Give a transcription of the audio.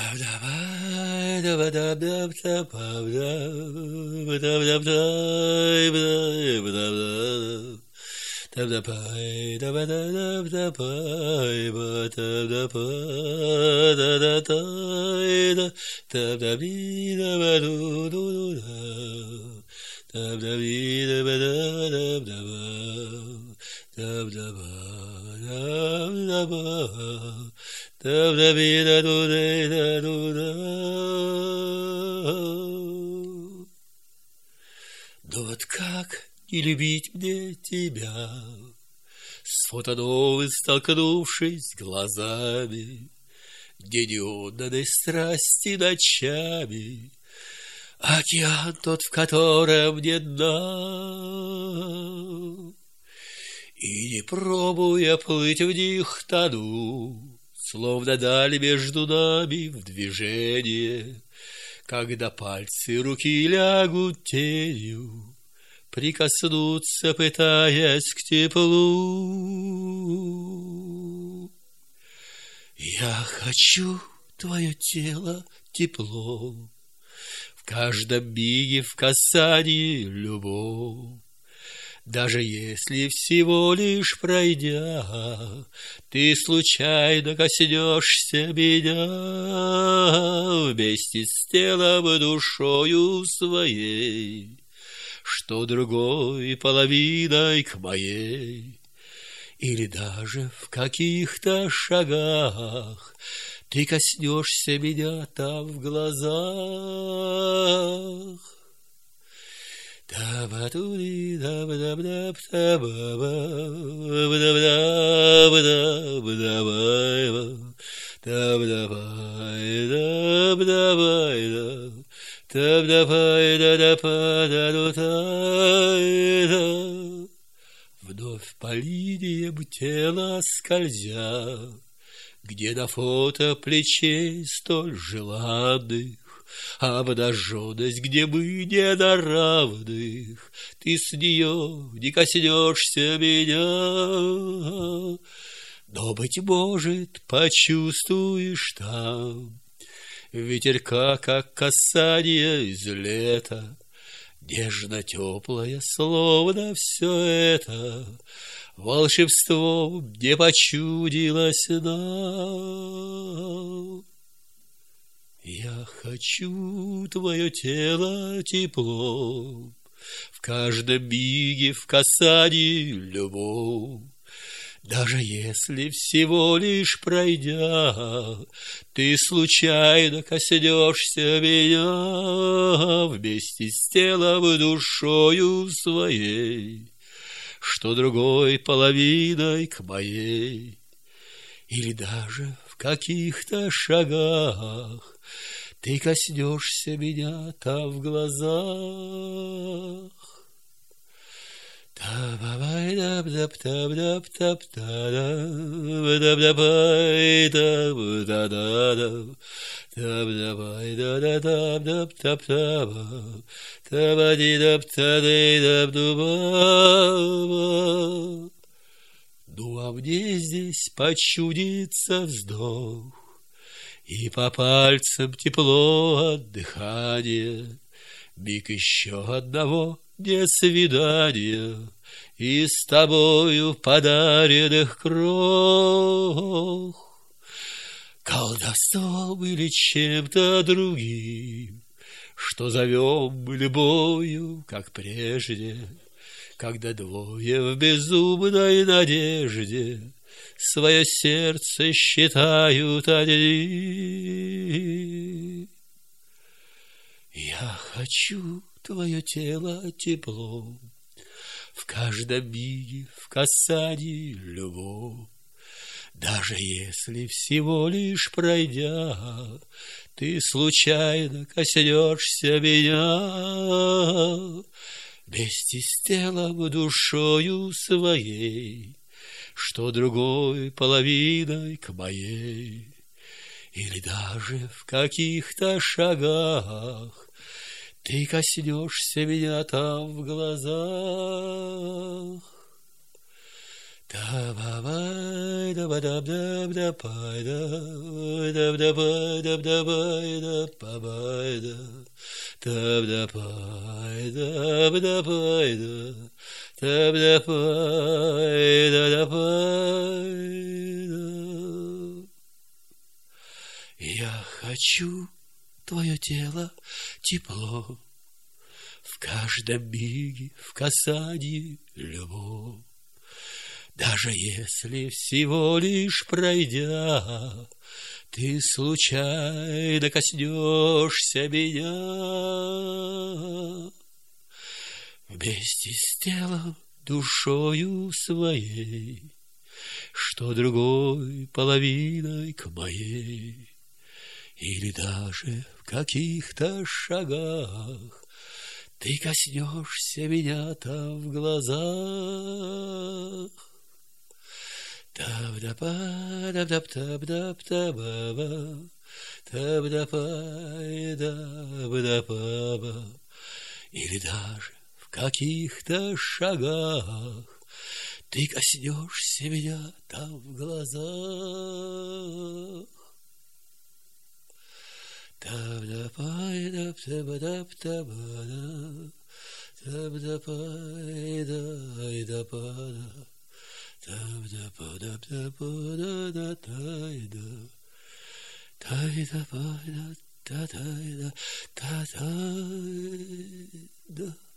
Да вот как не любить мне тебя, сфотоновы столкнувшись глазами, день отданной страсти ночами, океан тот, в котором нет дна. И не пробуя плыть в них тону, словно даль между нами в движение, когда пальцы руки лягут тенью, прикоснуться, пытаясь к теплу. Я хочу твое тело тепло, в каждом миге в касании любовь. Даже если всего лишь пройдя, ты случайно коснешься меня вместе с телом и душою своей, что другой половиной к моей, или даже в каких-то шагах ты коснешься меня там в глазах. Вновь по линиям тела скользя, где на фото плечей столь желанных обнаженность, где мы не на равных, ты с нее не коснешься меня, но, быть может, почувствуешь там ветерка, как касание из лета, нежно-теплое, словно все это волшебством не почудилось нам. Я хочу твое тело тепло, в каждом миге в касании любовь. Даже если всего лишь пройдя, ты случайно коснешься меня вместе с телом и душою своей, что другой половиной к моей, или даже в каких-то шагах ты коснешься меня там в глазах. Ну, а мне здесь почудится вздох, и по пальцам тепло от дыхания, миг еще одного несвидания, и с тобою подаренных крох. Колдовством или чем-то другим, что зовем любовью, как прежде, когда двое в безумной надежде свое сердце считают одни. Я хочу твое тело тепло, в каждом миге в касании любовь. Даже если всего лишь пройдя, ты случайно коснешься меня вместе с телом и душою своей, что другой половиной к моей, или даже в каких-то шагах ты коснешься меня там в глазах. Давай, давай, давай, давай, давай, Я хочу твое тело тепло, в каждом миге, в касании любовь. Даже если всего лишь пройдя, ты случайно коснешься меня, вместе с телом, душою своей, что другой половиной к моей, или даже в каких-то шагах ты коснешься меня там в глазах. Или даже в каких-то шагах ты коснешься меня там в глазах. Да.